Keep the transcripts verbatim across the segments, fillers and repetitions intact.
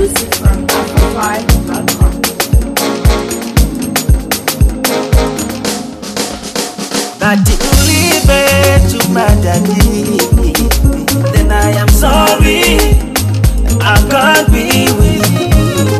Music from Amplify dot com. But if you leave it to my daddy, then I am sorry, I can't be with you.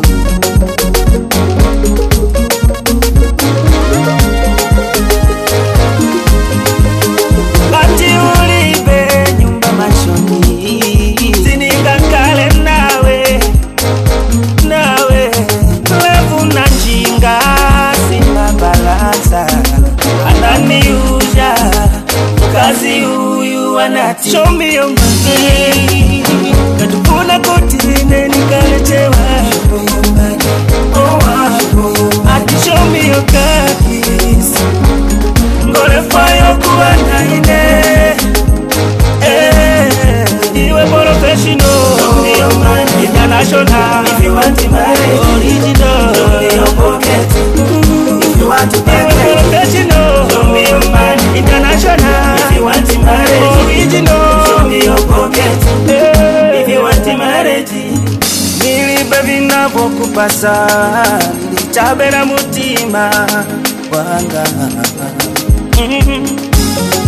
But you leave it nyumba machoni, sininga kale nawe, nawe levu na njinga, sima balansa, ananiuja, kazi huyu wanati. Show me your money, katupuna kutine nikalechewa. Oh, ah, ati show me your kakis, ngole fayo kuwa naine. Eh, iwe professional, show me your money, international. If you want to marry, original, show me your pocket. If you want to marry, professional, show me your money, international. If you want to marry, original, show me your pocket. If you want to marry, nilibe vinavokupasa, nilichabe na mutima wanga. Mm-hmm.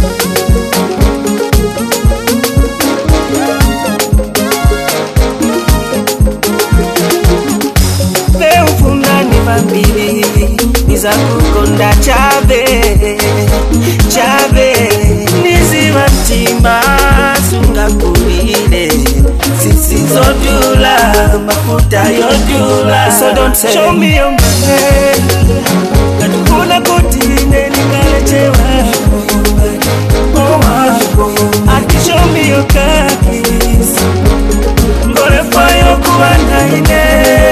Leufuna ni vambili, niza kukonda chabe, chabe. Niziva mtima, sunga kuhile, sisi zodula, mafuta yodula. So don't say, show me your money, katukuna kutine nikalechewa. Oh, ah, ati show me your kakis, ngole fayo kuwa naine.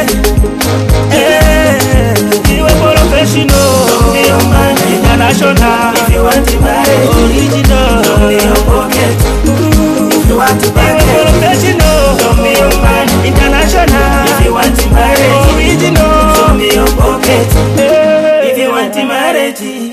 Eh, iwe professional, show me your money, international. If you want to marry, original, show me your pocket. If you want to marry, professional, show me your money, international. If you want to marry, original, show me your pocket. If you want to marry,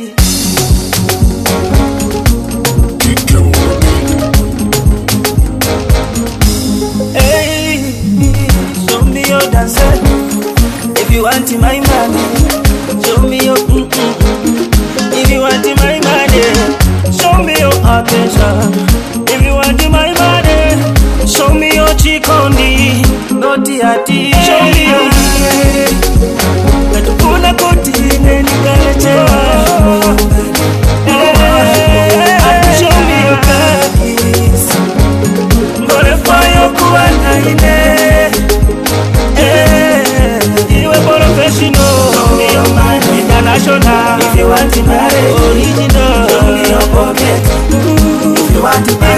hey, show me your dancer. If you want my money, show me your mm-mm. If you want my money, show me your attention. If you want my money, show me your chikondi, noti ati. Show me your katukuna kutine nikalechewa. Show me your kakis, ngole fayo kuwa naine. Iwe professional, show me your money, international. If you want to marry, original, show me your pocket. If you want to marry,